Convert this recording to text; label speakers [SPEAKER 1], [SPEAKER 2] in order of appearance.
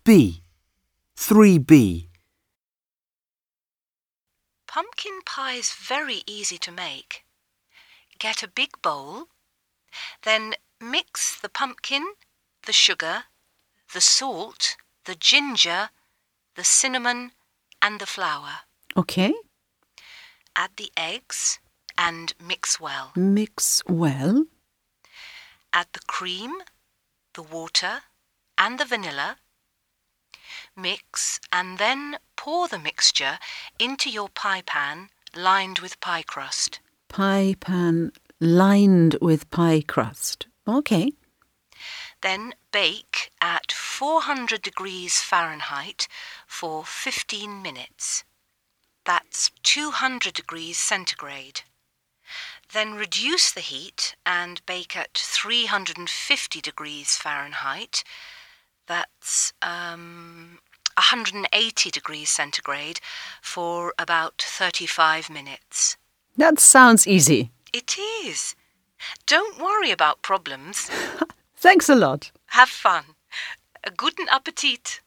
[SPEAKER 1] B. 3B.
[SPEAKER 2] Pumpkin pie's very easy to make. Get a big bowl, then mix the pumpkin, the sugar, the salt, the ginger, the cinnamon and the flour.
[SPEAKER 1] OK.
[SPEAKER 2] Add the eggs and mix well.
[SPEAKER 1] Mix well.
[SPEAKER 2] Add the cream, the water and the vanilla. Mix and then pour the mixture into your pie pan lined with pie crust.
[SPEAKER 1] Pie pan lined with pie crust. OK.
[SPEAKER 2] Then bake at 400 degrees Fahrenheit for 15 minutes. That's 200 degrees centigrade. Then reduce the heat and bake at 350 degrees Fahrenheit. That's 180 degrees centigrade for about 35 minutes.
[SPEAKER 1] That sounds easy.
[SPEAKER 2] It is. Don't worry about problems.
[SPEAKER 1] Thanks a lot.
[SPEAKER 2] Have fun. Guten Appetit.